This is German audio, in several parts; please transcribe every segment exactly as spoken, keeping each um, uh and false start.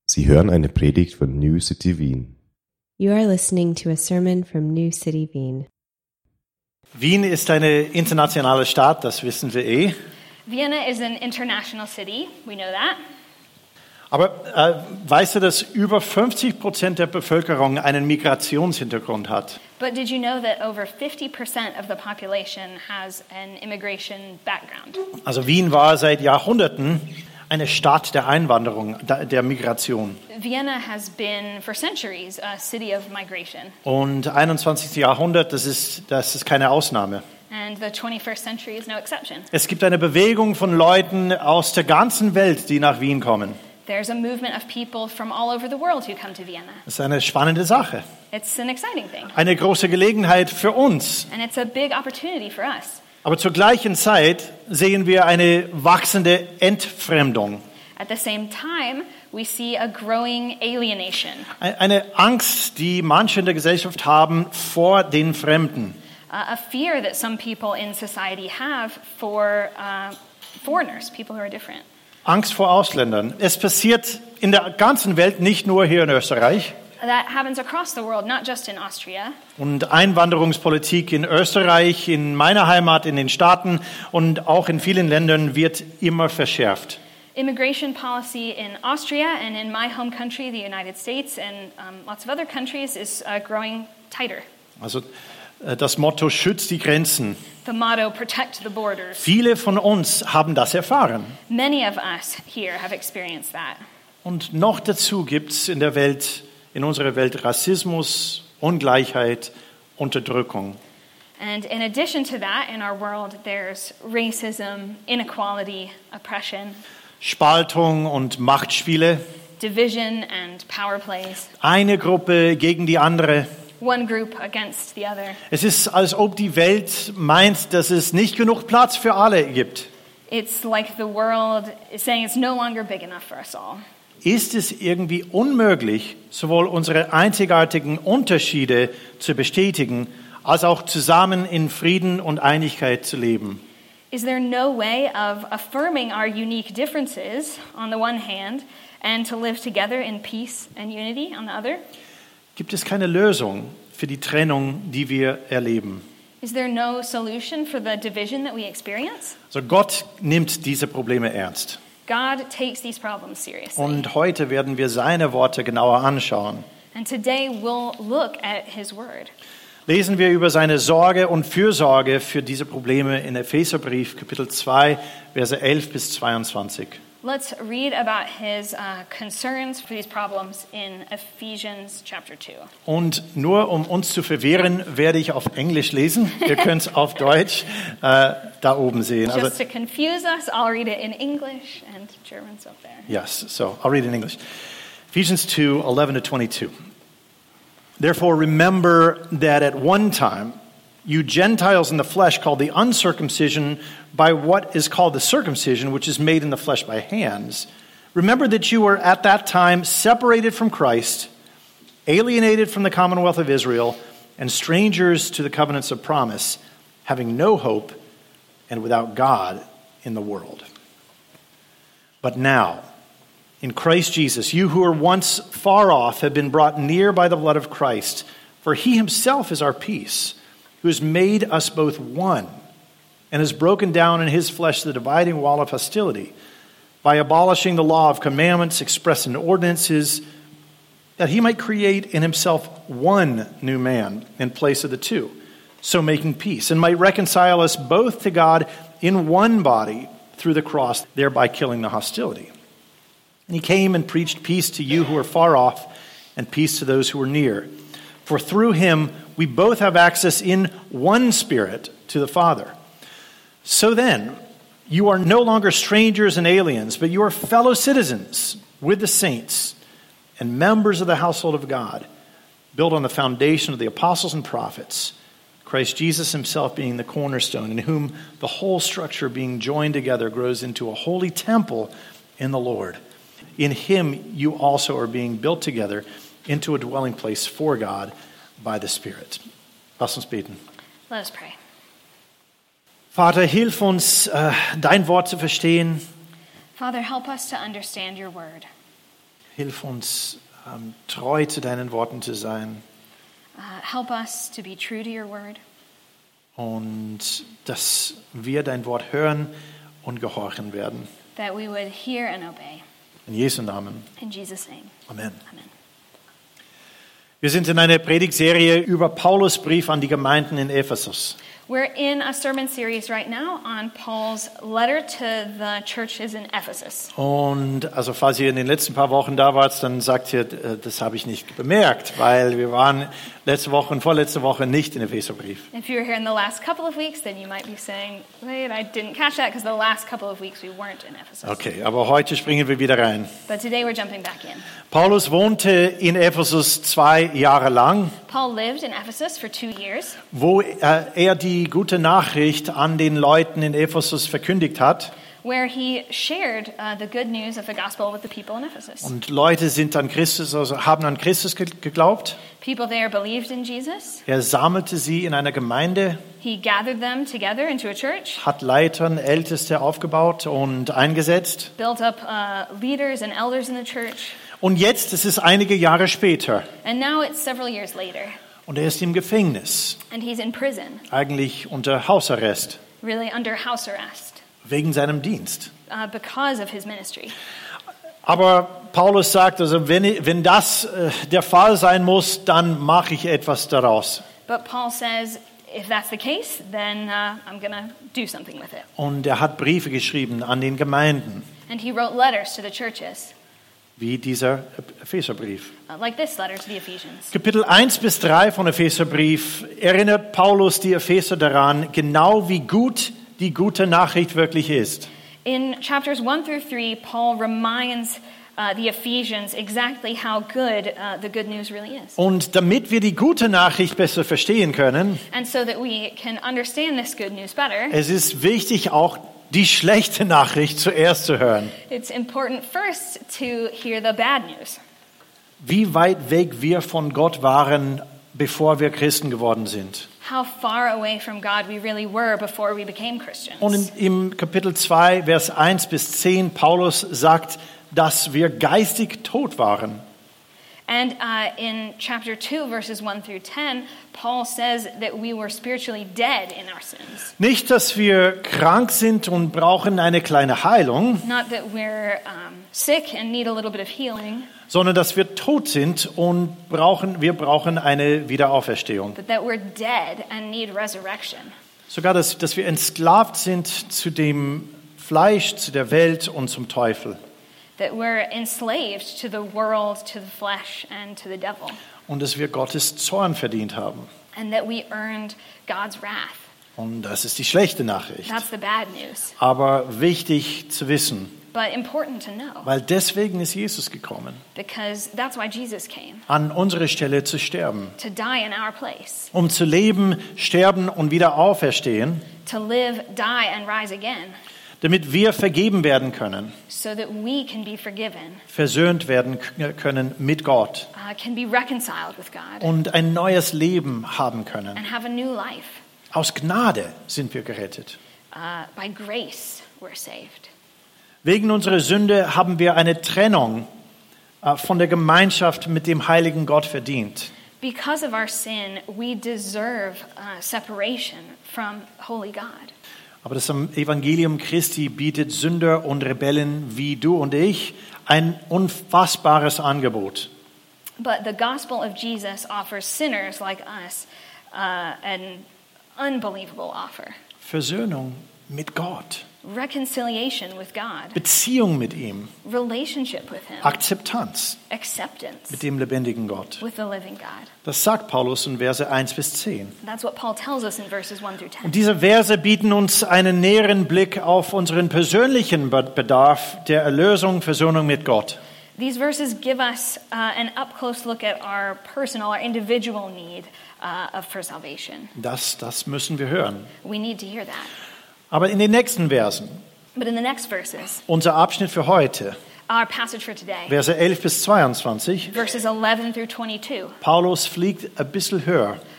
Sie hören eine Predigt von New City Wien. You are listening to a sermon from New City Wien. Wien ist eine internationale Stadt, das wissen wir eh. Vienna is an international city, we know that. Aber äh, weißt du, dass über fünfzig Prozent der Bevölkerung einen Migrationshintergrund hat? But did you know that over fifty percent of the population has an immigration background? Also Wien war seit Jahrhunderten eine Stadt der Einwanderung, der Migration. Vienna has been for centuries a city of migration. Und einundzwanzigsten Jahrhundert, das ist, das ist keine Ausnahme. And the twenty-first century is no exception. Es gibt eine Bewegung von Leuten aus der ganzen Welt, die nach Wien kommen. There's a movement of people from all over the world who come to Vienna. Das ist eine spannende Sache. It's an exciting thing. Eine große Gelegenheit für uns. And it's a big opportunity for us. Aber zur gleichen Zeit sehen wir eine wachsende Entfremdung. At the same time, we see a growing alienation. Eine Angst, die manche in der Gesellschaft haben vor den Fremden. Uh, a fear that some people in society have for uh, foreigners, people who are different. Angst vor Ausländern. Es passiert in der ganzen Welt, nicht nur hier in Österreich. That happens across the world, not just in Austria. Und Einwanderungspolitik in Österreich, in meiner Heimat, in den Staaten und auch in vielen Ländern wird immer verschärft. Immigration policy in Austria and in my home country, the United States, and um, lots of other countries is uh, growing tighter. Also das Motto schützt die Grenzen. The motto, protect the borders. Viele von uns haben das erfahren. Many of us here have experienced that. Und noch dazu gibt es in der Welt, in unserer Welt Rassismus, Ungleichheit, Unterdrückung. And in addition to that, in our world, there's racism, inequality, oppression, Spaltung und Machtspiele. division and power plays. Eine Gruppe gegen die andere. One group against the other. Es ist, als ob die Welt meint, dass es nicht genug Platz für alle gibt. It's like the world is saying it's no longer big enough for us all. Ist es irgendwie unmöglich, sowohl unsere einzigartigen Unterschiede zu bestätigen, als auch zusammen in Frieden und Einigkeit zu leben? Is there no way of affirming our unique differences on the one hand and to live together in peace and unity on the other? Gibt es keine Lösung für die Trennung, die wir erleben? Is there no solution for the division that we experience? Also Gott nimmt diese Probleme ernst. God takes these problems seriously. Und heute werden wir seine Worte genauer anschauen. And today we'll look at his word. Lesen wir über seine Sorge und Fürsorge für diese Probleme in Epheserbrief, Kapitel zwei, Verse elf bis zweiundzwanzig. Let's read about his uh, concerns for these problems in Ephesians chapter two. Und nur um uns zu verwirren, werde ich auf Englisch lesen. Ihr könnt es auf Deutsch äh, da oben sehen. Also, Just to confuse us, I'll read it in English and German's up there. yes, so I'll read it in English. Ephesians two, eleven to twenty-two. Therefore remember that at one time you Gentiles in the flesh called the uncircumcision by what is called the circumcision, which is made in the flesh by hands. Remember that you were at that time separated from Christ, alienated from the commonwealth of Israel, and strangers to the covenants of promise, having no hope and without God in the world. But now, in Christ Jesus, you who were once far off have been brought near by the blood of Christ, for he himself is our peace, who has made us both one, and has broken down in his flesh the dividing wall of hostility, by abolishing the law of commandments expressed in ordinances, that he might create in himself one new man in place of the two, so making peace, and might reconcile us both to God in one body through the cross, thereby killing the hostility. And he came and preached peace to you who are far off, and peace to those who are near. For through him we both have access in one Spirit to the Father. So then, you are no longer strangers and aliens, but you are fellow citizens with the saints and members of the household of God, built on the foundation of the apostles and prophets, Christ Jesus himself being the cornerstone, in whom the whole structure being joined together grows into a holy temple in the Lord. In him you also are being built together into a dwelling place for God by the Spirit. Lass uns beten. Let us pray. Vater, hilf uns, äh, dein Wort zu verstehen. Father, help us to understand your word. Hilf uns, ähm, treu zu deinen Worten zu sein Uh, help us to be true to your word. und dass wir dein Wort hören und gehorchen werden. That we would hear and obey. In Jesu Namen. In Jesus' name. Amen. Amen. Wir sind in einer Predigtserie über Paulus Brief an die Gemeinden in Ephesus. We're in a sermon series right now on Paul's letter to the churches in Ephesus. Und also falls ihr in den letzten paar Wochen da wart, dann sagt ihr, das habe ich nicht bemerkt, weil wir waren letzte Woche und vorletzte Woche nicht in Epheserbrief. If you were here in the last couple of weeks, then you might be saying, wait, I didn't catch that because the last couple of weeks we weren't in Ephesus. Okay, aber heute springen wir wieder rein. But today we're jumping back in. Paulus wohnte in Ephesus zwei Jahre lang, Paul lived in Ephesus for two years, wo er die gute Nachricht an den Leuten in Ephesus verkündigt hat. where he shared uh, the good news of the gospel with the people in Ephesus. Und Leute sind an Christus, also haben an Christus ge- geglaubt. People there believed in Jesus. Er sammelte sie in einer Gemeinde, He gathered them together into a church, hat Leitern, Älteste aufgebaut und eingesetzt. built up uh, leaders and elders in the church. Und jetzt, es ist einige Jahre später, And now it's several years later, und er ist im Gefängnis, and he's in prison, eigentlich unter Hausarrest, really under house arrest, wegen seinem Dienst. uh, because of his ministry. Aber Paulus sagt, also wenn, wenn das äh, der Fall sein muss, dann mache ich etwas daraus. But Paul says, if that's the case, then uh, I'm going to do something with it. Und er hat Briefe geschrieben an den Gemeinden, And he wrote letters to the churches, wie dieser Epheserbrief. uh, like this letter to the Ephesians. Kapitel eins bis drei von Epheserbrief erinnert Paulus die Epheser daran, genau wie gut die gute Nachricht wirklich ist. In chapters one through three, Paul reminds uh, the Ephesians exactly how good uh, the good news really is. Und damit wir die gute Nachricht besser verstehen können, And so that we can understand this good news better, es ist wichtig, auch die schlechte Nachricht zuerst zu hören. it's important first to hear the bad news. Wie weit weg wir von Gott waren, bevor wir Christen geworden sind. How far away from God we really were before we became Christians. Und in, im Kapitel zwei, Vers eins bis zehn, Paulus sagt, dass wir geistig tot waren. And uh, in chapter two, verses one through ten, Paul says that we were spiritually dead in our sins. Nicht, dass wir krank sind und brauchen eine kleine Heilung, Not that we're um, sick and need a little bit of healing, sondern dass wir tot sind und brauchen, wir brauchen eine Wiederauferstehung. but that we're dead and need resurrection. Sogar, dass, dass wir entsklavt sind zu dem Fleisch, zu der Welt und zum Teufel. That we're enslaved to the world, to the flesh, and to the devil. Und dass wir Gottes Zorn verdient haben. And that we earned God's wrath. Und das ist die schlechte Nachricht. That's the bad news. Aber wichtig zu wissen, But important to know, weil deswegen ist Jesus gekommen, because that's why Jesus came, an unsere Stelle zu sterben. to die in our place, Um zu leben, sterben und wieder auferstehen, to live, die, and rise again, damit wir vergeben werden können, so that we can be forgiven, versöhnt werden k- können mit Gott uh, can be reconciled with God, und ein neues Leben haben können. and have a new life. Aus Gnade sind wir gerettet. Uh, by grace, we're saved. Wegen unserer Sünde haben wir eine Trennung äh, von der Gemeinschaft mit dem heiligen Gott verdient. Because of our sin, we deserve uh, separation from holy God. Aber das Evangelium Christi bietet Sünder und Rebellen wie du und ich ein unfassbares Angebot. But the gospel of Jesus offers sinners like us uh, an unbelievable offer. Versöhnung mit Gott, Reconciliation with God, Beziehung mit ihm, relationship with Him, Akzeptanz acceptance mit dem lebendigen Gott. with the living God. Das sagt Paulus in Verse eins bis zehn. That's what Paul tells us in verses one through ten. Und diese Verse bieten uns einen näheren Blick auf unseren persönlichen Bedarf der Erlösung, Versöhnung mit Gott. These verses give us uh, an up-close look at our personal, our individual need uh, of for salvation. Das, das müssen wir hören. We need to hear that. Aber in den nächsten Versen, But in the next verses, unser Abschnitt für heute, our passage for today, Verse elf bis zweiundzwanzig, verses eleven through twenty-two, Paulus fliegt ein bisschen höher.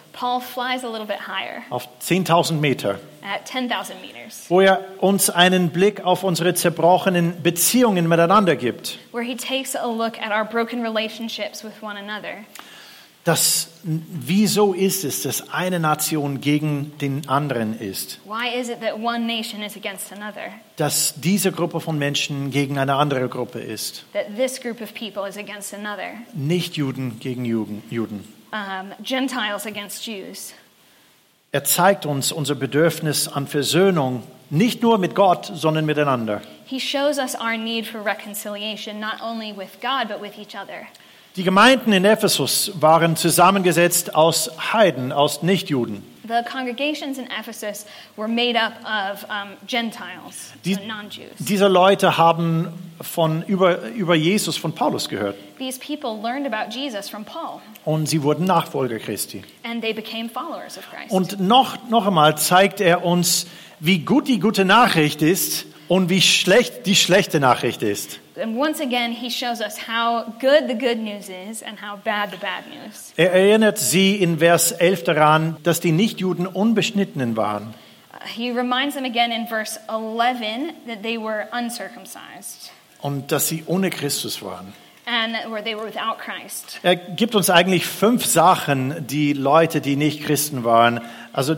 Paul flies a little bit higher auf zehntausend Meter, at ten thousand meters, wo er uns einen Blick auf unsere zerbrochenen Beziehungen miteinander gibt. where he takes a look at our broken relationships with one another. Das, wieso ist es, dass eine Nation gegen den anderen ist? Why is it that one nation is against another? Dass diese Gruppe von Menschen gegen eine andere Gruppe ist. That this group of people is against another? Nicht-Juden gegen Juden. Juden. Um, Gentiles against Jews. Er zeigt uns unser Bedürfnis an Versöhnung, nicht nur mit Gott, sondern miteinander. He shows us our need for reconciliation, not only with God, but with each other. Die Gemeinden in Ephesus waren zusammengesetzt aus Heiden, aus Nichtjuden. The congregations in Ephesus were made up of um, Gentiles, Die, so non-Jews. diese Leute haben von, über, über Jesus von Paulus gehört These people learned about Jesus from Paul, und sie wurden Nachfolger Christi. and they became followers of Christ. Und noch, noch einmal zeigt er uns, wie gut die gute Nachricht ist und wie schlecht die schlechte Nachricht ist. And once again, he shows us how good the good news is and how bad the bad news. Er erinnert sie in Vers elf daran, dass die Nichtjuden unbeschnittenen waren. Uh, he reminds them again in verse eleven that they were uncircumcised Und dass sie ohne Christus waren. and where they were without Christ. Er gibt uns eigentlich fünf Sachen, die Leute, die nicht Christen waren, also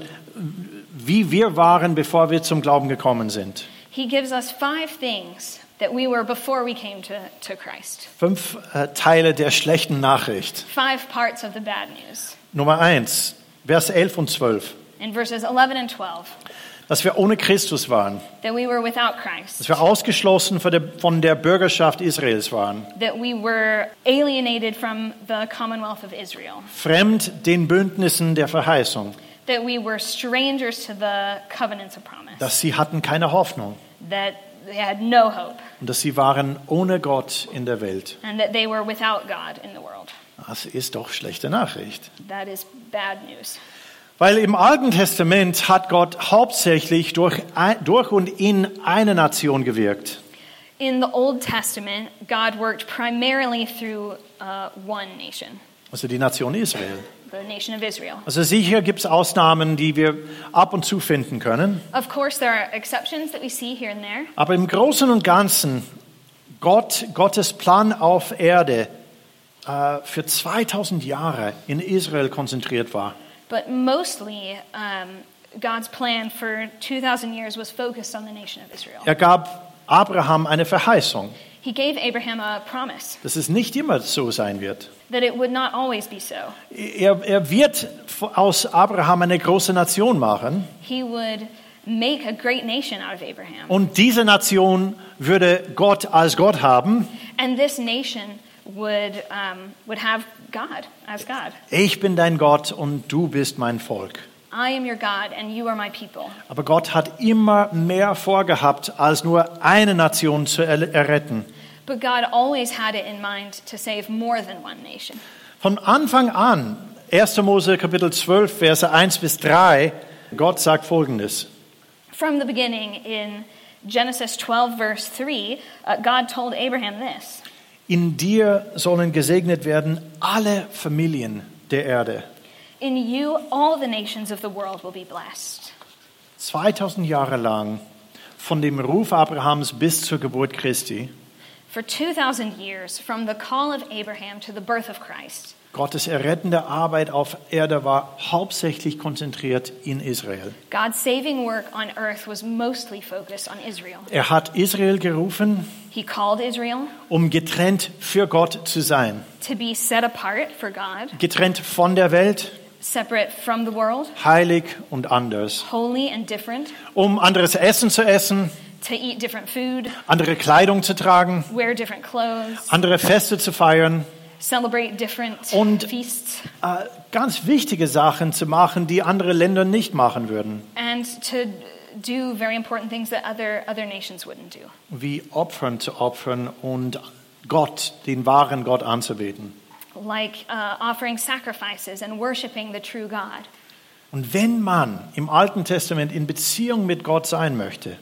wie wir waren, bevor wir zum Glauben gekommen sind. He gives us five things that we were before we came to, to Christ. Fünf äh, Teile der schlechten Nachricht. Five parts of the bad news. Nummer eins, Vers elf und zwölf, In verses eleven and twelve, dass wir ohne Christus waren, that we were without Christ, dass wir ausgeschlossen von der, von der Bürgerschaft Israels waren, that we were alienated from the Commonwealth of Israel, fremd den Bündnissen der Verheißung, that we were strangers to the covenants of promise, dass sie hatten keine Hoffnung that they had no hope, und dass sie waren ohne Gott in der Welt. and that they were without God in the world. Das ist doch schlechte Nachricht. That is bad news. Weil im Alten Testament hat Gott hauptsächlich durch, durch und in eine Nation gewirkt. In the Old Testament, God worked primarily through uh, one nation, Also die Nation Israel. the nation of Israel. Also sicher gibt es Ausnahmen, die wir ab und zu finden können. Of course, there are exceptions that we see here and there, Aber im Großen und Ganzen, Gott, Gottes Plan auf Erde äh, für zweitausend Jahre in Israel konzentriert war. but mostly um, God's plan for two thousand years was focused on the nation of Israel. Er gab Abraham eine Verheißung, He gave Abraham a promise dass es nicht immer so sein wird. that it would not always be so. Er, er wird aus Abraham eine große Nation machen. He would make a great nation out of Abraham. Und diese Nation würde Gott als Gott haben. And this nation would, um, would have God as God. Ich bin dein Gott und du bist mein Volk. I am your God and you are my people. Aber Gott hat immer mehr vorgehabt, als nur eine Nation zu er- erretten. But God always had it in mind to save more than one nation. Von Anfang an, erster Mose Kapitel zwölf, Verse eins bis drei, Gott sagt Folgendes. From the beginning, in Genesis twelve, verse three, uh, God told Abraham this: In dir sollen gesegnet werden alle Familien der Erde. In you, all the nations of the world will be blessed. zweitausend Jahre lang, von dem Ruf Abrahams bis zur Geburt Christi, For two thousand years, from the call of Abraham to the birth of Christ, Gottes errettende Arbeit auf Erde war hauptsächlich konzentriert in Israel. God's saving work on earth was mostly focused on Israel. Er hat Israel gerufen, He called Israel um getrennt für Gott zu sein. to be set apart for God, Getrennt von der Welt, separate from the world, heilig und anders. holy and different, Um anderes Essen zu essen, to eat different food, andere Kleidung zu tragen, wear different clothes, andere Feste zu feiern celebrate different Und- feasts, äh, ganz wichtige Sachen zu machen, die andere Länder nicht machen würden. and to do very important things that other, other nations wouldn't do. Wie Opfern zu opfern und Gott, den wahren Gott anzubeten. Like uh, offering sacrifices and worshiping the true God. Und wenn man im Alten Testament in Beziehung mit Gott sein möchte,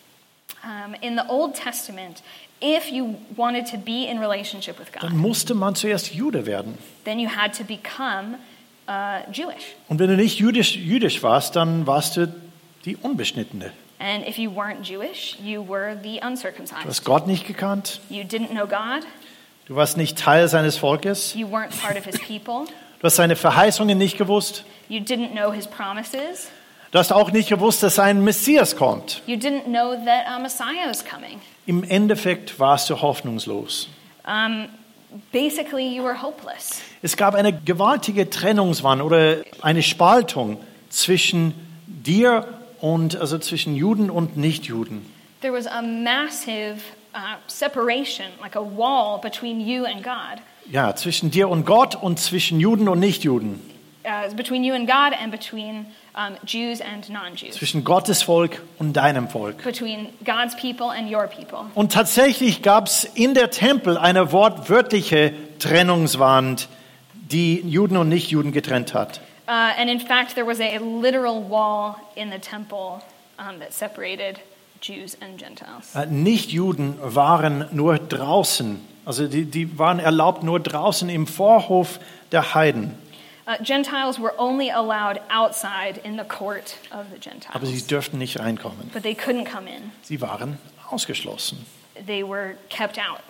Um, in the Old Testament, if you wanted to be in relationship with dann God, musste man zuerst Jude werden. then you had to become uh, Jewish. Und wenn du nicht jüdisch, jüdisch warst, dann warst du die Unbeschnittene. And if you weren't Jewish, you were the Du uncircumcised. hast Gott nicht gekannt. You didn't know God. Du warst nicht Teil seines Volkes. You weren't part of his people. Du hast seine Verheißungen nicht gewusst. You didn't know his promises. Du hast auch nicht gewusst, dass ein Messias kommt. You didn't know that a Messiah was coming. Im Endeffekt warst du hoffnungslos. Um, basically, you were hopeless. Es gab eine gewaltige Trennungswand oder eine Spaltung zwischen dir und also zwischen Juden und Nichtjuden. There was a massive uh, separation, like a wall between you and God. Ja, zwischen dir und Gott und zwischen Juden und Nichtjuden. Uh, between you and God and between um, Jews and non-Jews. Zwischen Gottes Volk und deinem Volk. Between God's people and your people. Und tatsächlich gab es in der Tempel eine wortwörtliche Trennungswand, die Juden und Nichtjuden getrennt hat. Uh, and in fact, there was a literal wall in the temple um, that separated Jews and Gentiles. Äh, Nichtjuden waren nur draußen, also die, die waren erlaubt nur draußen im Vorhof der Heiden. Uh, Gentiles were only allowed outside in the court of the Gentiles. Aber sie dürften nicht reinkommen. But they couldn't come in. Sie waren ausgeschlossen. They were kept out.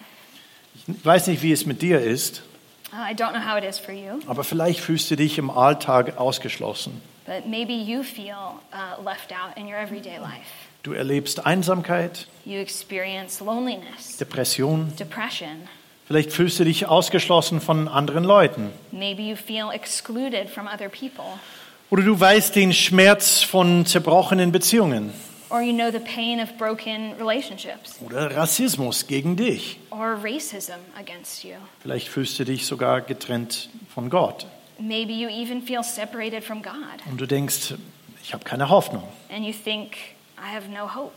Ich weiß nicht, wie es mit dir ist, Uh, I don't know how it is for you, aber vielleicht fühlst du dich im Alltag ausgeschlossen. but maybe you feel uh, left out in your everyday life. Du erlebst Einsamkeit, You experience loneliness, Depression. depression. Vielleicht fühlst du dich ausgeschlossen von anderen Leuten. Maybe you feel excluded from other people. Oder du weißt den Schmerz von zerbrochenen Beziehungen. Or you know the pain of broken relationships. Oder Rassismus gegen dich. Or racism against you. Vielleicht fühlst du dich sogar getrennt von Gott. Maybe you even feel separated from God. Und du denkst, ich habe keine Hoffnung. And you think, I have no hope.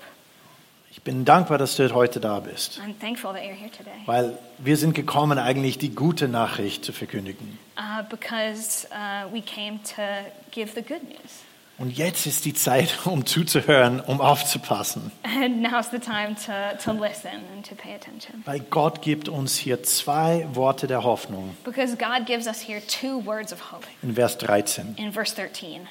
Ich bin dankbar, dass du heute da bist. I'm thankful that you're here today. Weil wir sind gekommen, eigentlich die gute Nachricht zu verkündigen. Uh, because uh, we came to give the good news. Und jetzt ist die Zeit, um zuzuhören, um aufzupassen. And now's the time to, to listen and to pay attention. Weil Gott gibt uns hier zwei Worte der Hoffnung. Because God gives us here two words of hope. In Vers dreizehn. In verse thirteen.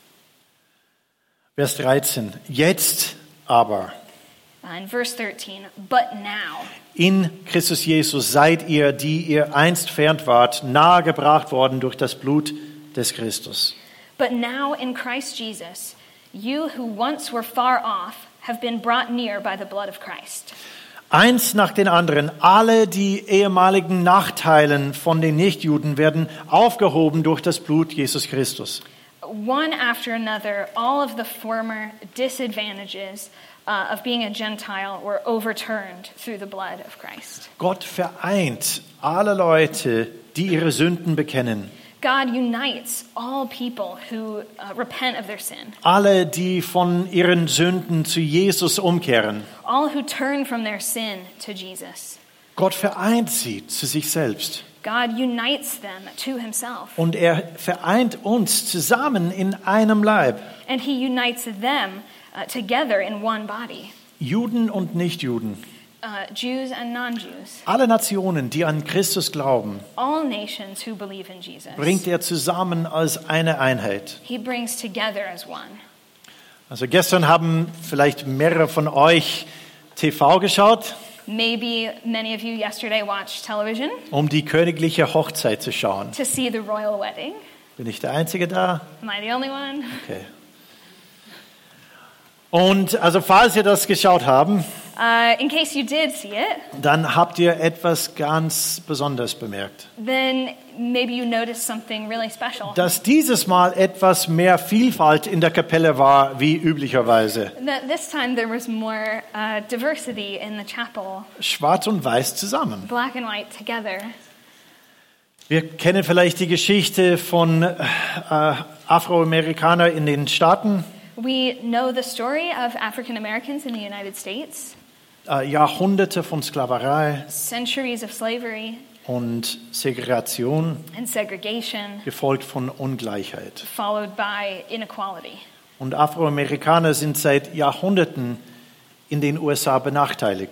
Vers dreizehn. Jetzt aber. Uh, in verse thirteen, but now. In Christus Jesus seid ihr, die ihr einst fern wart, nahegebracht worden durch das Blut des Christus. But now in Christ Jesus, you who once were far off have been brought near by the blood of Christ. Eins nach den anderen, alle die ehemaligen Nachteilen von den Nichtjuden werden aufgehoben durch das Blut Jesus Christus. One after another, all of the former disadvantages uh, of being a Gentile were overturned through the blood of Christ. Gott vereint alle Leute, die ihre Sünden bekennen. God unites all people who uh, repent of their sin. Alle, die von ihren Sünden zu Jesus umkehren. All who turn from their sin to Jesus. Gott vereint sie zu sich selbst. God unites them to himself. Und er vereint uns zusammen in einem Leib. And he unites them uh, together in one body. Juden und Nichtjuden. Uh, Jews and non-Jews. Alle Nationen, die an Christus glauben, All nations who believe in Jesus. bringt er zusammen als eine Einheit. He brings together as one. Also gestern haben vielleicht mehrere von euch T V geschaut, Maybe many of you yesterday watched television um die königliche Hochzeit zu schauen. to see the royal wedding. Bin ich der Einzige da? Am I the only one? Okay. Und also falls ihr das geschaut haben, Uh, in case you did see it, dann habt ihr etwas ganz Besonderes bemerkt. then maybe you noticed something really special. Dass dieses Mal etwas mehr Vielfalt in der Kapelle war wie üblicherweise. That this time there was more uh, diversity in the chapel, Schwarz und Weiß zusammen. black and white together. Wir kennen vielleicht die Geschichte von äh, Afroamerikanern in den Staaten. We know the story of African Americans in the United States, Äh, Jahrhunderte von Sklaverei centuries of slavery und Segregation, and segregation, gefolgt von Ungleichheit. followed by inequality. Und Afroamerikaner sind seit Jahrhunderten in den U S A benachteiligt.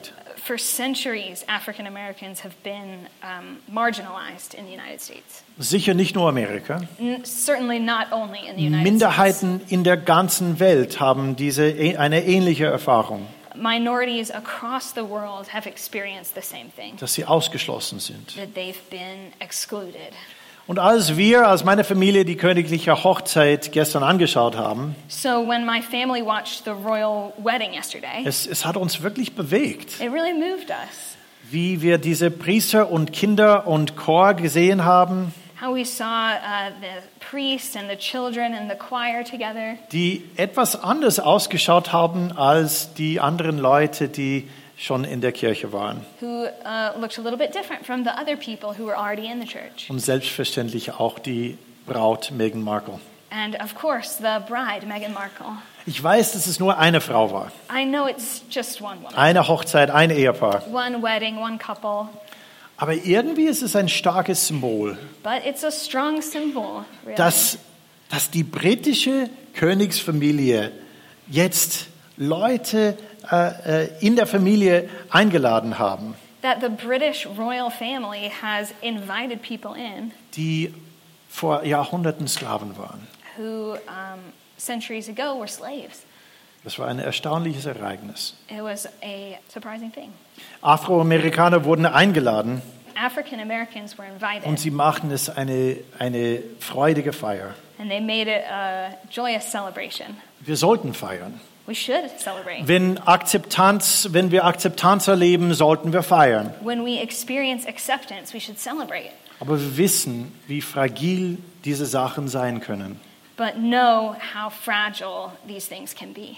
for centuries, African Americans have been um, marginalized in the United States. Sicher nicht nur Amerika. N- certainly not only in the United Minderheiten in der ganzen Welt haben diese eine ähnliche Erfahrung, States. Minorities across the world have experienced the same thing, dass sie ausgeschlossen sind. that they've been excluded. Und als wir, als meine Familie die königliche Hochzeit gestern angeschaut haben, So when my family watched the royal wedding yesterday, es, es hat uns wirklich bewegt, it really moved us. wie wir diese Priester und Kinder und Chor gesehen haben, How we saw uh, the priests and the children and the choir together, die etwas anders ausgeschaut haben als die anderen Leute, die schon in der Kirche waren. who uh, looked a little bit different from the other people who were already in the church. Und selbstverständlich auch die Braut Meghan Markle. And of course, the bride, Meghan Markle. Ich weiß, dass es nur eine Frau war. I know it's just one woman. Eine Hochzeit, ein Ehepaar. One wedding, one couple. Aber irgendwie ist es ein starkes Symbol, But it's a strong symbol, really. dass, dass die britische Königsfamilie jetzt Leute äh, äh, in der Familie eingeladen haben, that the British royal family has invited people in die vor Jahrhunderten Sklaven waren. who um, centuries ago were slaves. Das war ein erstaunliches Ereignis. It was a surprising thing. Afroamerikaner wurden eingeladen African Americans were invited, und sie machten es eine, eine freudige Feier. and they made it a joyous celebration. Wir sollten feiern. We should celebrate. Wenn Akzeptanz, wenn wir Akzeptanz erleben, sollten wir feiern. When we experience acceptance, we should celebrate. Aber wir wissen, wie fragil diese Sachen sein können. But know how fragile these things can be.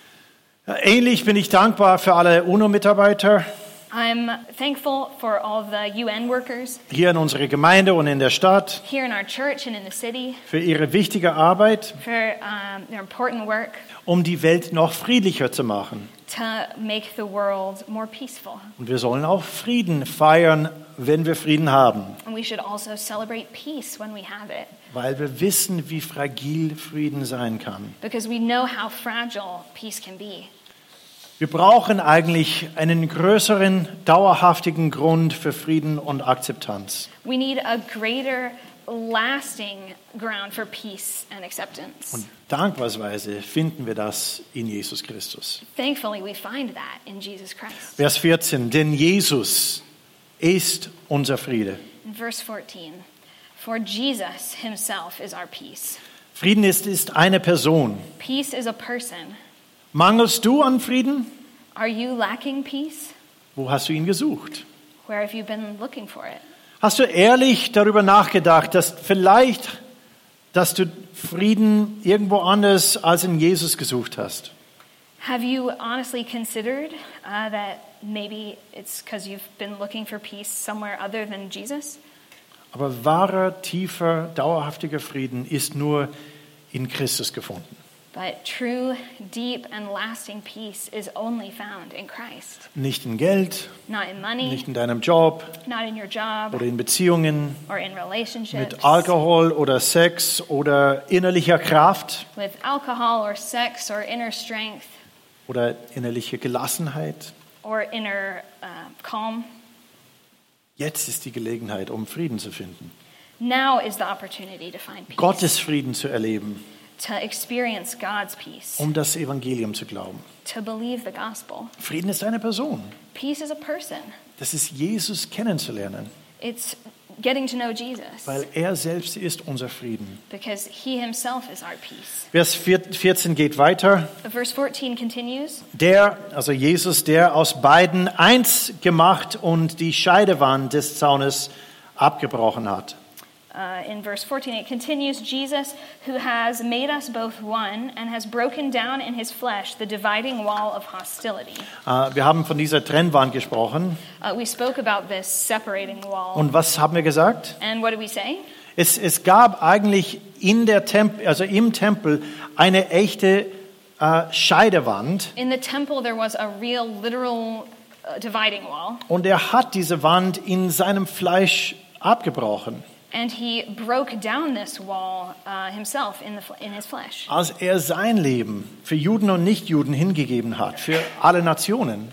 Ähnlich bin ich dankbar für alle UNO-Mitarbeiter I'm thankful for all of the U N workers hier in unserer Gemeinde und in der Stadt here in our church and in the city für ihre wichtige Arbeit, for um, their important work um die Welt noch friedlicher zu machen. to make the world more peaceful. Und wir sollen auch Frieden feiern, wenn wir Frieden haben, And we should also celebrate peace when we have it, weil wir wissen, wie fragil Frieden sein kann. because we know how fragile peace can be. Wir brauchen eigentlich einen größeren, dauerhaftigen Grund für Frieden und Akzeptanz. We need a greater, lasting ground for peace and acceptance. Und dankbarweise finden wir das in Jesus Christus. Thankfully, we find that in Jesus Christ. Vers vierzehn, denn Jesus ist unser Friede. In verse fourteen, for Jesus himself is our peace. Frieden ist, ist eine Person. Peace is a person. Mangelst du an Frieden? Are you lacking peace? Wo hast du ihn gesucht? Where have you been looking for it? Hast du ehrlich darüber nachgedacht, dass vielleicht, dass du Frieden irgendwo anders als in Jesus gesucht hast? Have you honestly considered uh, that maybe it's because you've been looking for peace somewhere other than Jesus? Aber wahrer, tiefer, dauerhaftiger Frieden ist nur in Christus gefunden. But true, deep, and lasting peace is only found in Christ. Nicht in Geld, Not in money, nicht in deinem Job not in your job, oder in Beziehungen, or in relationships, mit Alkohol oder Sex oder innerlicher Kraft with alcohol or sex or inner strength oder innerliche Gelassenheit. or inner uh, calm. Jetzt ist die Gelegenheit, um Frieden zu finden, Now is the opportunity to find peace, Gottes Frieden zu erleben, to experience God's peace, um das Evangelium zu glauben. to believe the gospel. Frieden ist eine Person. Peace is a person. Das ist Jesus kennenzulernen, It's getting to know Jesus, weil er selbst ist unser Frieden. because he himself is our peace. Vers vierzehn geht weiter. Verse fourteen continues, Der, also Jesus, der aus beiden eins gemacht und die Scheidewand des Zaunes abgebrochen hat. uh, in verse fourteen it continues, Jesus, who has made us both one and has broken down in his flesh the dividing wall of hostility. Äh, Wir haben von dieser Trennwand gesprochen. Uh, we spoke about this separating wall. Und was haben wir gesagt? And what did we say? Es, es gab eigentlich in der Temp also im Tempel eine echte äh, Scheidewand. In the temple there was a real literal uh, dividing wall, Und er hat diese Wand in seinem Fleisch abgebrochen, and he broke down this wall uh, himself in, the, fl- in his flesh. als er sein Leben für Juden und Nichtjuden hingegeben hat, für alle Nationen.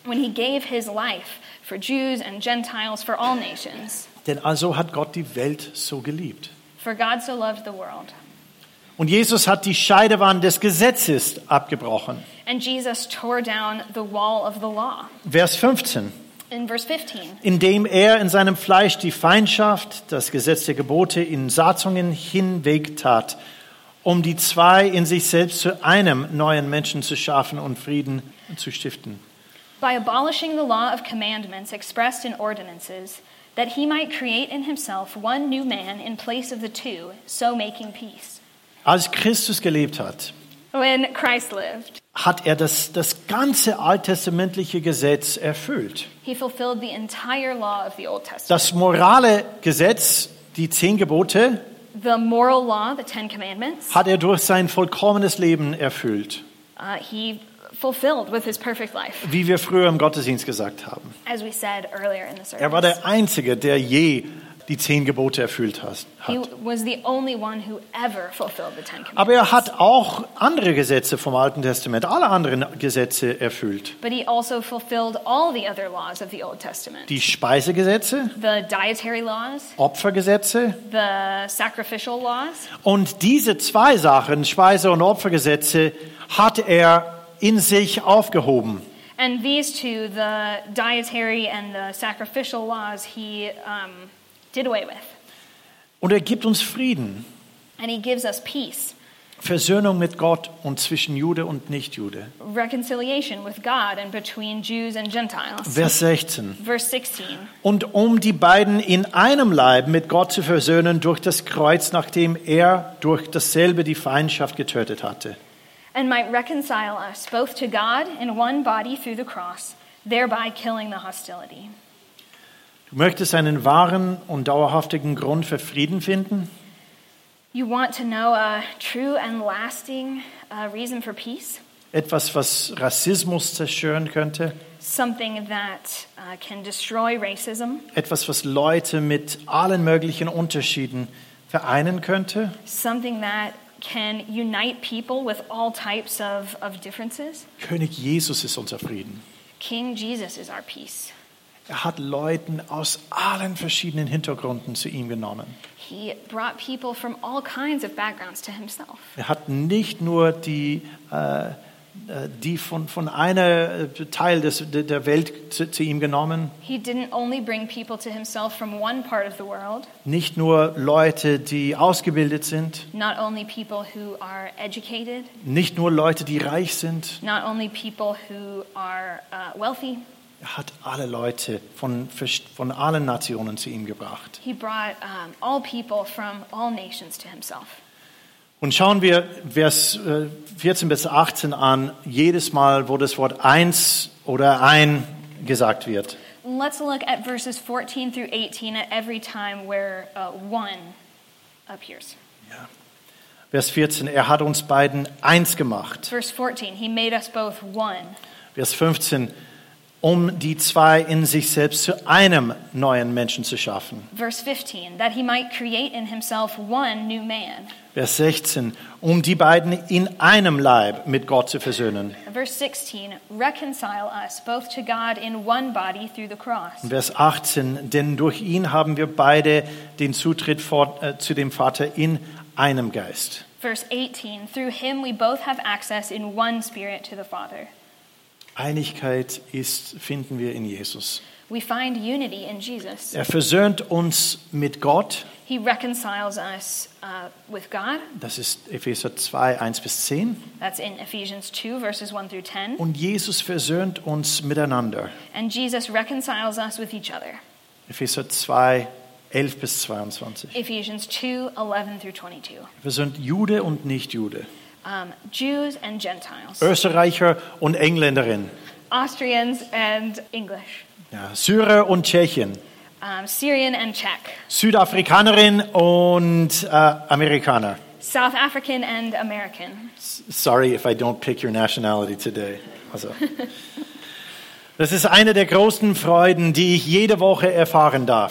when he gave his life for Jews and Gentiles, for all nations. Denn also hat Gott die Welt so geliebt. For God so loved the world. Und Jesus hat die Scheidewand des Gesetzes abgebrochen. And Jesus tore down the wall of the law. Vers fünfzehn. In verse fifteen. Indem er in seinem Fleisch die Feindschaft, das Gesetz der Gebote in Satzungen hinwegtat, um die zwei in sich selbst zu einem neuen Menschen zu schaffen und Frieden zu stiften. By abolishing the law of commandments expressed in ordinances, that he might create in himself one new man in place of the two, so making peace. Als Christus gelebt hat, When Christ lived, hat er das, das ganze alttestamentliche Gesetz erfüllt. he fulfilled the entire law of the Old Testament. Das morale Gesetz, die zehn Gebote, The moral law, the Ten Commandments, hat er durch sein vollkommenes Leben erfüllt. uh, he fulfilled with his perfect life, Wie wir früher im Gottesdienst gesagt haben. as we said earlier in the service. Er war der Einzige, der je die zehn Gebote erfüllt hat. He was the only one who ever fulfilled the Ten Commandments. Aber er hat auch andere Gesetze vom Alten Testament, alle anderen Gesetze erfüllt. But he also fulfilled all the other laws of the Old Testament. Die Speisegesetze, The dietary laws, Opfergesetze. the sacrificial laws. Und diese zwei Sachen, Speise- und Opfergesetze, hat er in sich aufgehoben. And these two, the dietary and the sacrificial laws, he um, did away with. Und er gibt uns Frieden, And he gives us peace, Versöhnung mit Gott und zwischen Jude und Nichtjude. reconciliation with God and between Jews and Gentiles. Vers sechzehn. Verse sixteen. Und um die beiden in einem Leib mit Gott zu versöhnen durch das Kreuz, nachdem er durch dasselbe die Feindschaft getötet hatte. And might reconcile us both to God in one body through the cross, thereby killing the hostility. Du möchtest einen wahren und dauerhaftigen Grund für Frieden finden? You want to know a true and lasting uh, reason for peace? Etwas, was Rassismus zerstören könnte? Something that uh, can destroy racism? Etwas, was Leute mit allen möglichen Unterschieden vereinen könnte? Something that can unite people with all types of, of differences? König Jesus ist unser Frieden. King Jesus is our peace. Er hat Leuten aus allen verschiedenen Hintergründen zu ihm genommen. He brought people from all kinds of backgrounds to himself. Er hat nicht nur die, äh, die von, von einer Teil des, der Welt zu, zu ihm genommen, He didn't only bring people to himself from one part of the world, nicht nur Leute, die ausgebildet sind, not only people who are educated, nicht nur Leute, die reich sind. not only people who are uh, wealthy. Er hat alle Leute von, von allen Nationen zu ihm gebracht. He brought um, all people from all nations to himself. Und schauen wir Vers vierzehn bis achtzehn an, jedes Mal, wo das Wort eins oder ein gesagt wird. Let's look at verses fourteen through eighteen at every time where uh, one appears. Ja. Vers vierzehn, er hat uns beiden eins gemacht. Verse fourteen, he made us both one. Vers fünfzehn, um die zwei in sich selbst zu einem neuen Menschen zu schaffen. Verse fifteen, that he might create in himself one new man. Vers sechzehn, um die beiden in einem Leib mit Gott zu versöhnen. Verse sixteen, reconcile us both to God in one body through the cross. Vers achtzehn, denn durch ihn haben wir beide den Zutritt vor, äh, zu dem Vater in einem Geist. Verse eighteen, through him we both have access in one spirit to the Father. Einigkeit ist, finden wir in Jesus. We find unity in Jesus. Er versöhnt uns mit Gott. He reconciles us uh, with God. Das ist Epheser zwei, eins bis zehn. That's in Ephesians two, verses one through ten. Und Jesus versöhnt uns miteinander. And Jesus reconciles us with each other. Epheser zwei, elf bis zweiundzwanzig. Ephesians two, eleven through twenty-two. Er versöhnt Jude und Nicht-Jude. Um, Jews and Gentiles. Österreicher und Engländerin. Austrians and English. Ja, Syrer und Tschechen. Um, Syrian and Czech. Südafrikanerin und äh, Amerikaner. South African and American. Sorry if I don't pick your nationality today. Also, das ist eine der großen Freuden, die ich jede Woche erfahren darf.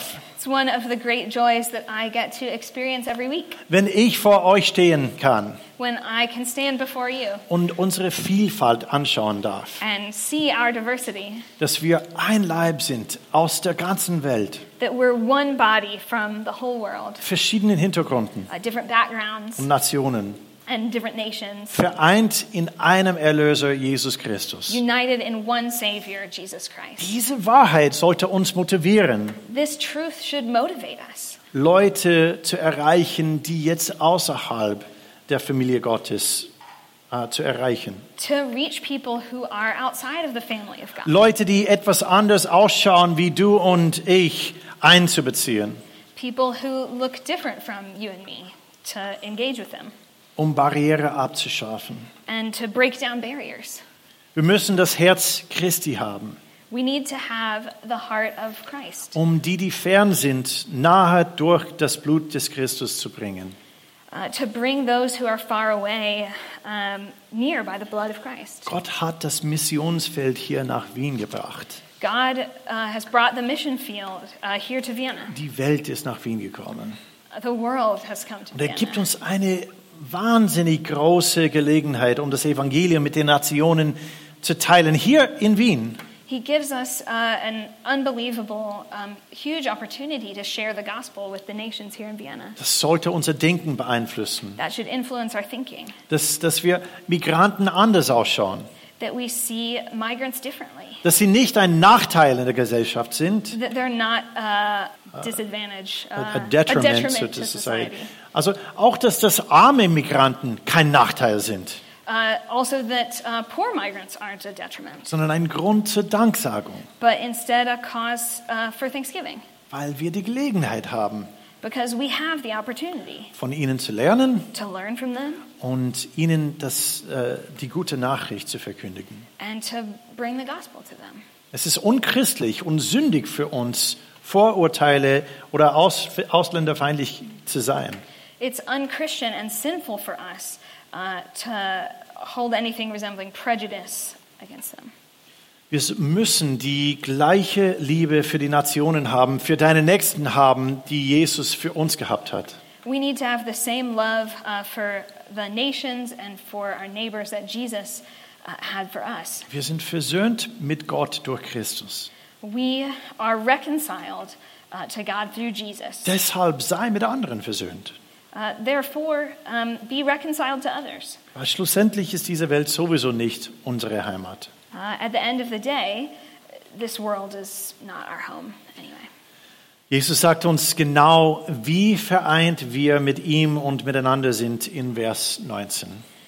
It's one of the great joys that I get to experience every week. Wenn ich vor euch stehen kann When I can stand before you und unsere Vielfalt anschauen darf, and see our diversity, dass wir ein Leib sind aus der ganzen Welt, that we're one body from the whole world, verschiedenen Hintergründen uh, different backgrounds und Nationen, and different nations, vereint in einem Erlöser Jesus Christus. united in one Savior, Jesus Christ. Diese Wahrheit sollte uns motivieren, This truth should motivate us Leute zu erreichen, die jetzt außerhalb der Familie Gottes äh, zu erreichen. to reach people who are outside of the family of God. Leute, die etwas anders ausschauen wie du und ich, einzubeziehen, People who look different from you and me, to engage with them um Barriere abzuschaffen. and to break down barriers. Wir müssen das Herz Christi haben, We need to have the heart of Christ, um die, die fern sind, nahe durch das Blut des Christus zu bringen. uh, to bring those who are far away um, near by the blood of Christ. Gott hat das Missionsfeld hier nach Wien gebracht. God uh, has brought the mission field uh, here to Vienna. Die Welt ist nach Wien gekommen. The world has come to Und er gibt Vienna. uns eine wahnsinnig große Gelegenheit, um das Evangelium mit den Nationen zu teilen, hier in Wien. He gives us uh, an unbelievable, um, huge opportunity to share the gospel with the nations here in Vienna. Das sollte unser Denken beeinflussen, That should influence our thinking, dass, dass wir Migranten anders ausschauen, that we see migrants differently, dass sie nicht ein Nachteil in der Gesellschaft sind, that they're not a disadvantage, uh, a detriment, a detriment to to society. society. Also auch, dass das arme Migranten kein Nachteil sind, Uh, also that uh, poor migrants aren't a detriment, sondern ein Grund zur Danksagung, but instead a cause uh, for thanksgiving, weil wir die Gelegenheit haben, because we have the opportunity von ihnen zu lernen to learn from them und ihnen das, äh, die gute Nachricht zu verkündigen. and to bring the gospel to them. Es ist unchristlich und sündig für uns, Vorurteile oder aus, ausländerfeindlich zu sein. It's unchristian and sinful for us uh, to hold anything resembling prejudice against them. Wir müssen die gleiche Liebe für die Nationen haben, für deine Nächsten haben, die Jesus für uns gehabt hat. We need to have the same love uh, for the nations and for our neighbors that Jesus uh, had for us. Wir sind versöhnt mit Gott durch Christus. We are reconciled uh, to God through Jesus. Deshalb sei mit anderen versöhnt. Uh, therefore, um, be reconciled to others. Weil schlussendlich ist diese Welt sowieso nicht unsere Heimat. Uh, at the end of the day, this world is not our home anyway. Jesus sagt uns genau, wie vereint wir mit ihm und miteinander sind in Vers neunzehn.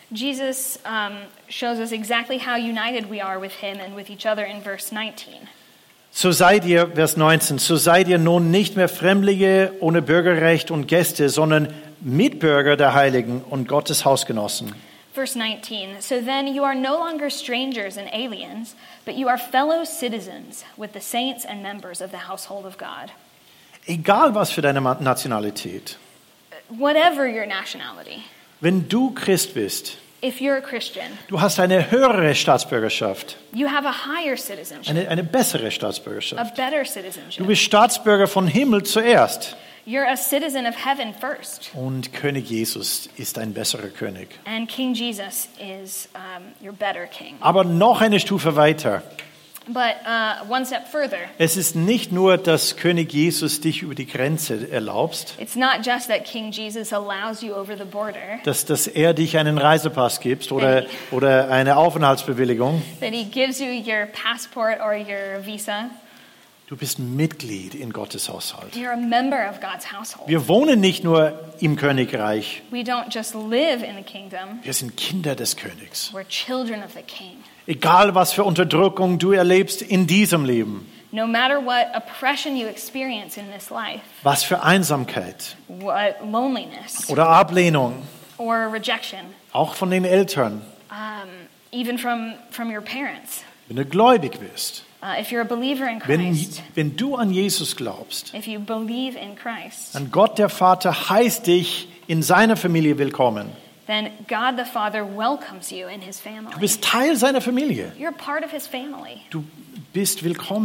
Jesus um, shows us exactly how united we are with him and with each other in verse nineteen. So seid ihr, Vers neunzehn, so seid ihr nun nicht mehr Fremdlinge ohne Bürgerrecht und Gäste, sondern Mitbürger der Heiligen und Gottes Hausgenossen. Verse nineteen, so then you are no longer strangers and aliens, but you are fellow citizens with the saints and members of the household of God. Egal was für deine Nationalität, Whatever your nationality, wenn du Christ bist, if you're a Christian, du hast eine höhere Staatsbürgerschaft, you have a higher citizenship, eine, eine bessere a Staatsbürgerschaft. better Du citizenship. bist Staatsbürger von Himmel zuerst. You're a citizen of heaven first, Und König Jesus ist ein besserer König. and King Jesus is um, your better king. Aber noch eine Stufe weiter. But uh, one step further, Es ist nicht nur, dass König Jesus dich über die Grenze erlaubst, it's not just that King Jesus allows you over the border, dass, dass er dich einen Reisepass gibt oder, oder eine Aufenthaltsbewilligung. that he gives you your passport or your visa. Du bist Mitglied in Gottes Haushalt. You're a member of God's household. Wir wohnen nicht nur im Königreich, We don't just live in the kingdom, wir sind Kinder des Königs. we're children of the king. Egal, was für Unterdrückung du erlebst in diesem Leben, No matter what oppression you experience in this life, was für Einsamkeit what loneliness oder Ablehnung, or rejection, auch von den Eltern, um, even from, from your parents, wenn du gläubig bist, uh, if you're a believer in wenn, Christ, wenn du an Jesus glaubst, if you believe in Christ, dann Gott der Vater heißt dich in seiner Familie willkommen. then God the Father welcomes you in his Du family. bist Teil seiner Familie. You're a part of his family. Du bist willkommen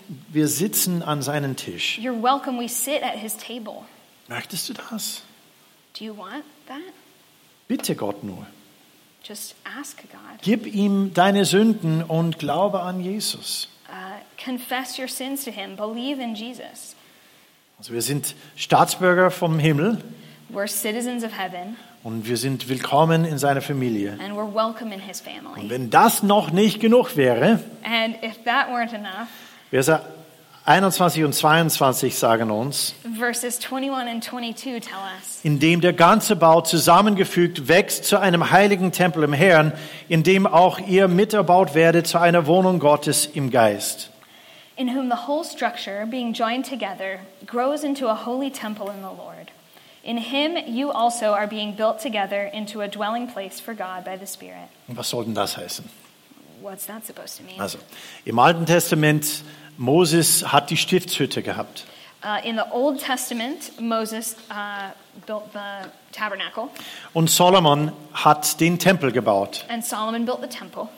wir sitzen an seinem Tisch. You're welcome. We sit at his table. Möchtest du das? Do you want that? Bitte Gott nur. Just ask God. Gib ihm deine Sünden und glaube an Jesus. Uh, confess your sins to him. Believe in Jesus. Also wir sind Staatsbürger vom Himmel We're citizens of heaven, und wir sind willkommen in seiner Familie. and we're welcome in his Und family. wenn das noch nicht genug wäre, And if that weren't enough, Verse einundzwanzig und zweiundzwanzig sagen uns, verses twenty-one and twenty-two tell us, indem der ganze Bau zusammengefügt wächst zu einem heiligen Tempel im Herrn, in dem auch ihr miterbaut werdet zu einer Wohnung Gottes im Geist. in whom the whole structure, being joined together, grows into a holy temple in the Lord. In him you also are being built together into a dwelling place for God by the Spirit. Und was soll denn das heißen? What's that supposed to mean? Also, im Alten Testament, Moses hat die Stiftshütte gehabt. Uh, in the Old Testament, Moses uh, built the tabernacle, Und Solomon hat den Tempel gebaut. and Solomon built the temple.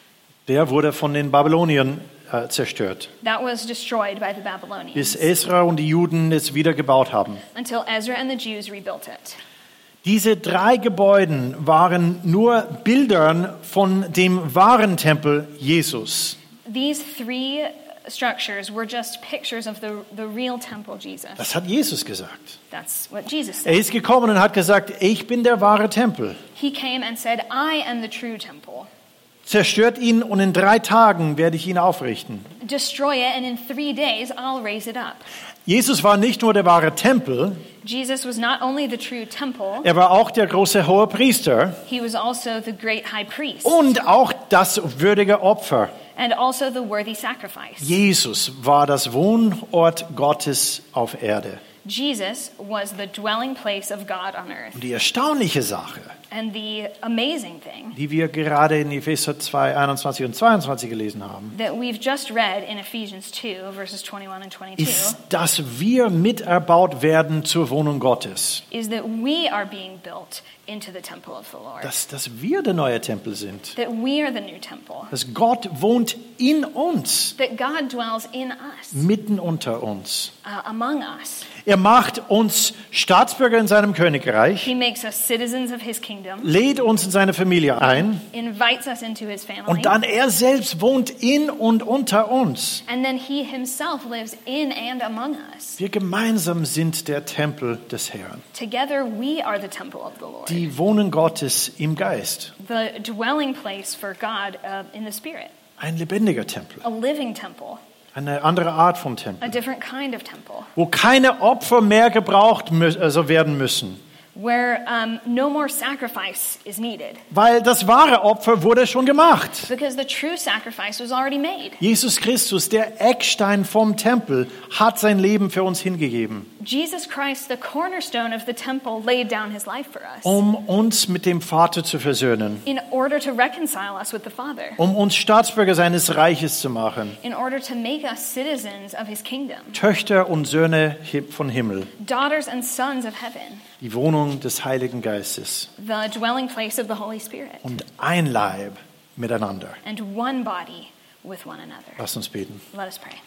Der wurde von den Babyloniern äh, zerstört, That was destroyed by the Babylonians bis Esra und die Juden es wieder gebaut haben. until Ezra and the Jews rebuilt it. Diese drei Gebäude waren nur Bildern von dem wahren Tempel Jesus. These three structures were just pictures of the, the real temple Jesus. Das hat Jesus gesagt. That's what Jesus Er said. ist gekommen und hat gesagt, ich bin der wahre Tempel. He came and said, I am the true temple. Zerstört ihn und in drei Tagen werde ich ihn aufrichten. Destroy it, and in three days I'll raise it up. Jesus war nicht nur der wahre Tempel, Jesus was not only the true temple, er war auch der große hohe Priester he was also the great high priest und auch das würdige Opfer. and also the worthy sacrifice. Jesus war das Wohnort Gottes auf Erde. Jesus was the dwelling place of God on earth. Und die erstaunliche Sache, And the amazing thing die wir gerade in Epheser zwei, einundzwanzig und zweiundzwanzig gelesen haben, that we've just read in Ephesians two, verses twenty-one and twenty-two, ist, dass wir miterbaut werden zur Wohnung Gottes. is that we are being built into the temple of the Lord. Dass, dass wir der neue Tempel sind. That we are the new temple. Dass Gott wohnt in uns, That God dwells in us, mitten unter uns. uh, among us. Er macht uns Staatsbürger in seinem Königreich, He makes us citizens of his kingdom, lädt uns in seine Familie ein invites us into his family, und dann er selbst wohnt in und unter uns. and then he himself lives in and among us. Wir gemeinsam sind der Tempel des Herrn, Together we are the temple of the Lord, die Wohnung Gottes im Geist. the dwelling place for God uh, in the Spirit, Ein lebendiger Tempel, a living temple, eine andere Art von a Tempel, different kind of temple, wo keine Opfer mehr gebraucht mü- also werden müssen. where um, no more sacrifice is needed, Weil das wahre Opfer wurde schon gemacht. because the true sacrifice was already made. Jesus Christus, der Eckstein vom Tempel, hat sein Leben für uns hingegeben, Jesus Christ, the cornerstone of the temple, laid down his life for us um uns mit dem Vater zu versöhnen, in order to reconcile us with the Father, um uns Staatsbürger seines Reiches zu machen, in order to make us citizens of his kingdom, Töchter und Söhne von Himmel, daughters and sons of heaven, die Wohnung des Heiligen Geistes the dwelling place of the Holy Spirit, und ein Leib miteinander. and one body with one another. Lass uns beten. Let us pray.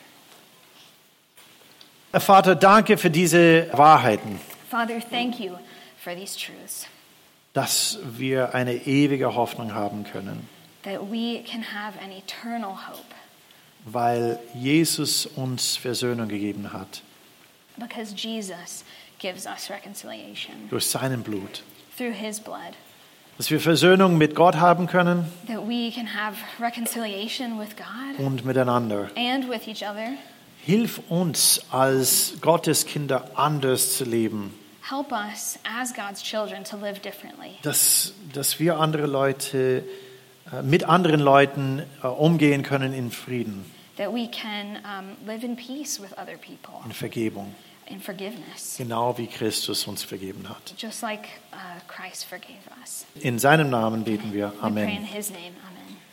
Vater, danke für diese Wahrheiten, Father, thank you for these truths, dass wir eine ewige Hoffnung haben können, that we can have an eternal hope weil Jesus uns Versöhnung gegeben hat because Jesus gives us reconciliation durch seinen Blut. through his blood, Dass wir Versöhnung mit Gott haben können that we can have reconciliation with God und miteinander. and with each other. Hilf uns als Gottes Kinder anders zu leben, Help us as God's children to live differently, dass, dass wir andere Leute, äh, mit anderen Leuten äh, umgehen können in Frieden, that we can um, live in peace with other people, in Vergebung, in forgiveness, genau wie Christus uns vergeben hat. just like uh, Christ forgave us. In seinem Namen beten wir. We pray in Amen. his name. Amen.